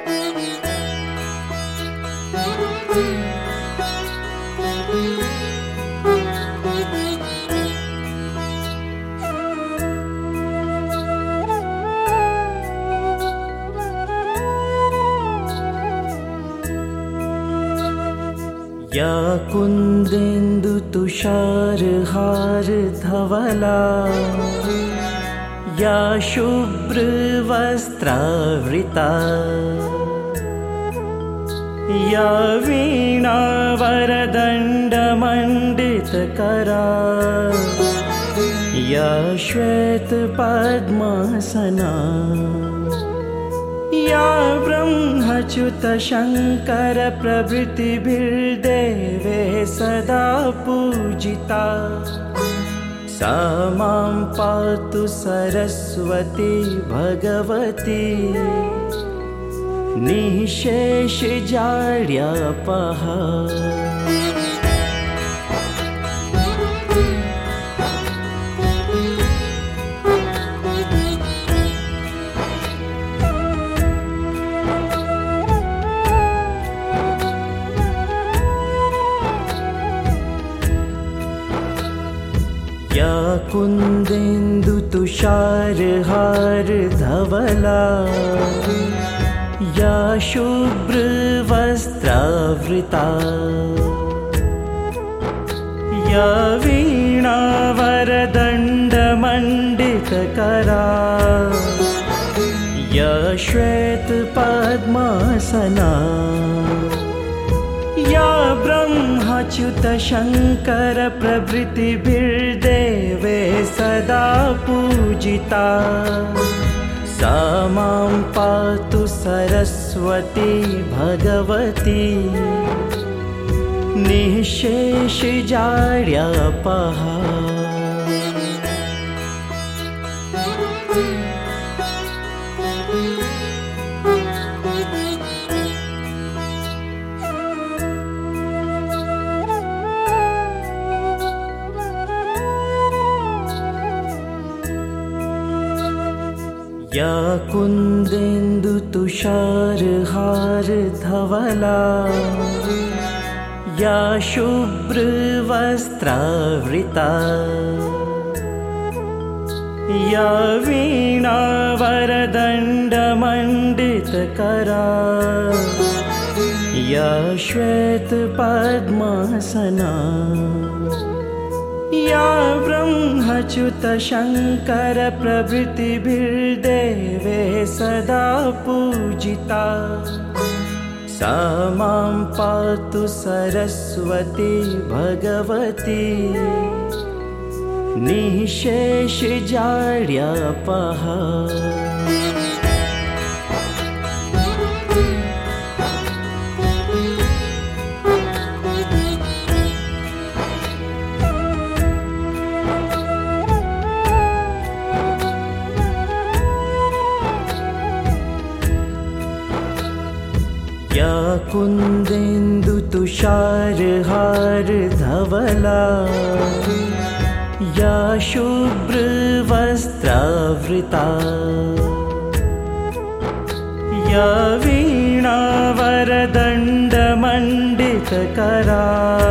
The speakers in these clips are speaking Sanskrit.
या कुन्देन्दु तुषारहार धवला या शुभ्रवस्त्रावृता या वीणावरदण्डमण्डितकरा या श्वेतपद्मासना या ब्रह्मच्युतशङ्कर प्रभृतिभिर्देवे सदा पूजिता सा मां पातु सरस्वती भगवती निःशेषजाड्यापहा। या कुन्देन्दु तुषारहार धवला या शुभ्रवस्त्रावृता या वीणावरदण्डमण्डितकरा या श्वेतपद्मासना या ब्रह्मच्युतशङ्कर प्रभृतिभिर्देवे सदा पूजिता सा मां पातु सरस्वती भगवती निःशेषजाड्यापहा। या कुन्देन्दु तुषारहार धवला या शुभ्रवस्त्रावृता या वीणावरदण्डमण्डितकरा या श्वेतपद्मासना या ब्रह्मच्युतशङ्कर प्रभृतिभिर्देवे सदा पूजिता सा मां पातु सरस्वती भगवती निःशेषजाड्यापहा। या कुन्देन्दु तुषारहार धवला या शुभ्रवस्त्रावृता या वीणावरदण्डमण्डितकरा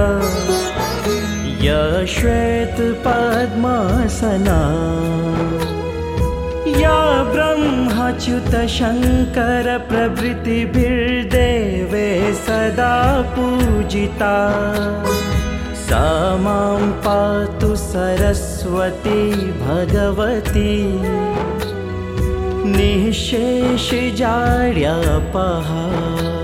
या श्वेतपद्मासना या ब्रह्मच्युतशङ्कर प्रभृतिभिर्देवे सदा पूजिता सा मां पातु सरस्वती भगवती निःशेषजाड्यापहा।